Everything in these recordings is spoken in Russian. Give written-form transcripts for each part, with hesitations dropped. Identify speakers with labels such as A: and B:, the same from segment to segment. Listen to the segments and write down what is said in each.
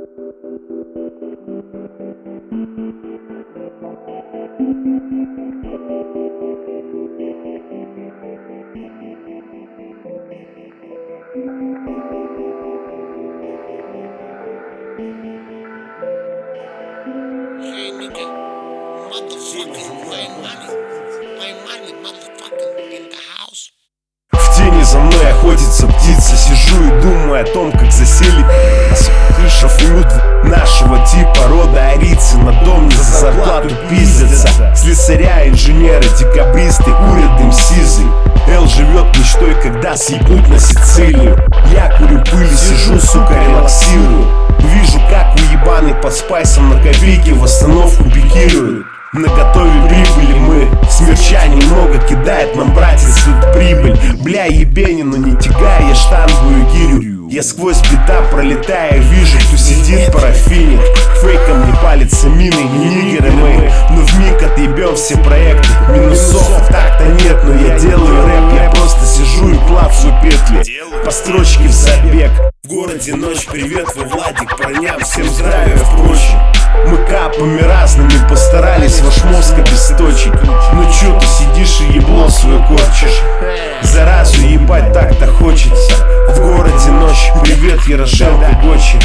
A: Hey nigga, motherfucking my money, motherfucking in the house.
B: В тени за мной охотится птица. Сижу и думаю о том, как засели шафуют нашего типа рода арийцы. На дом не за зарплату пиздятся. Слесаря, инженеры, декабристы курят дым сизый. Эл живет мечтой, когда съебут на Сицилию. Я курю пыль, сижу, сука, релаксирую. Вижу, как уебаны под спайсом на копейки в остановку пикируют. На готове прибыли мы. Смерча немного кидает нам, братец, тут прибыль. Бля, ебени, но не тягая я штангу и гирю. Я сквозь бита пролетая вижу, кто сидит парафинит. Фейком не палится мины, не нигеры мы. Но вмиг отъебем все проекты. Минусов так-то нет, но я делаю рэп. Я просто сижу и клацаю петли по строчке в забег. В городе ночь, привет, вы Владик, парням всем здравия, впрочем. Мы капами разными постарались ваш мозг обесточить. Ну чё ты сидишь и ебло свое корчишь? Заразу ебать так-то хочется. В городе ночь, привет, Ярошенко, Гочи.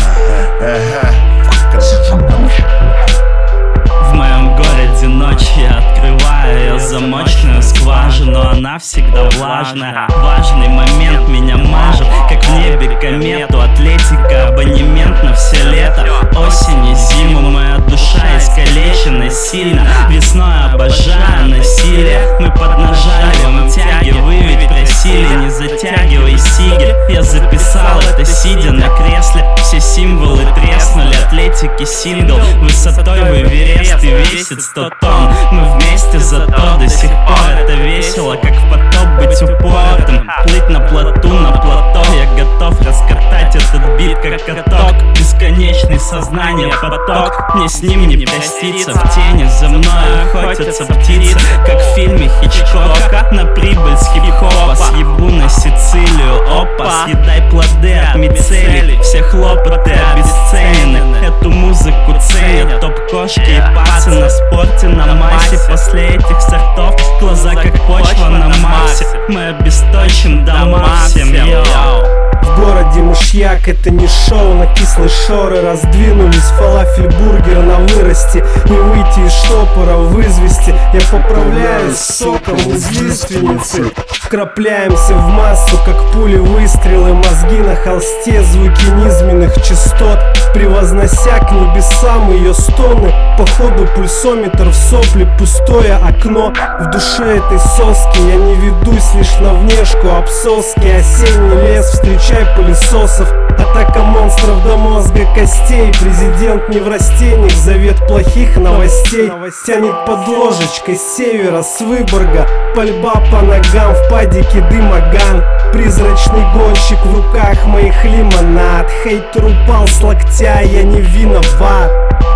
C: В моем городе ночь, я открываю ее замочную скважину. Она всегда влажная. Важный момент меня мажет, как в небе комету. Атлетика, абонемент на все лето. Осень и зиму, моя душа искалечена сильно. Весной обожаю насилие. Мы под нажалием тяги, вы ведь просили, не затягивай сигель. Я записал это сидя на кресле. Все символы треснули, атлетики сингл. Высотой в Эверест и весит 100 тонн. Мы вместе, зато до сих пор это весело, как в потоп быть упоротым. Плыть на плоту, на плато. Я готов раскатать этот бит, как каток. Бесконечный сознание поток. Мне с ним не проститься. В тени за мной охотятся птицы, как в фильме Хичкока. На прибыль с хип-хопа. Съебу на Сицилию, опа. Съедай плоды от мицелий. Все хлопоты обесценены. Эту музыку ценят топ-кошки и пасы на спорте, на массе. После этих сортов глаза как почва на Марсе. Мы обесточим дома всем, йоу.
D: В городе мышьяк, это не шоу. На кислые шоры раздвинулись, фалафель-бургер на вырасте. Не выйти из штопора в извести. Я поправляюсь соком из лиственницы. Вкрапляемся в массу, как пули выстрелы. Мозги на холсте, звуки низменных частот. Превознося к небесам ее стоны. Походу пульсометр в сопле, пустое окно. В душе этой соски я не ведусь лишь на внешку. Обсоски, осенний лес, встречай пылесосов. Атака монстров до мозга костей. Президент не в растениях, завет плохих новостей. Тянет под ложечкой с севера, с Выборга. Пальба по ногам, в падике дымоган. Призрачный гонщик, в руках моих лимонад. Хейтер упал с локтя, я не виноват.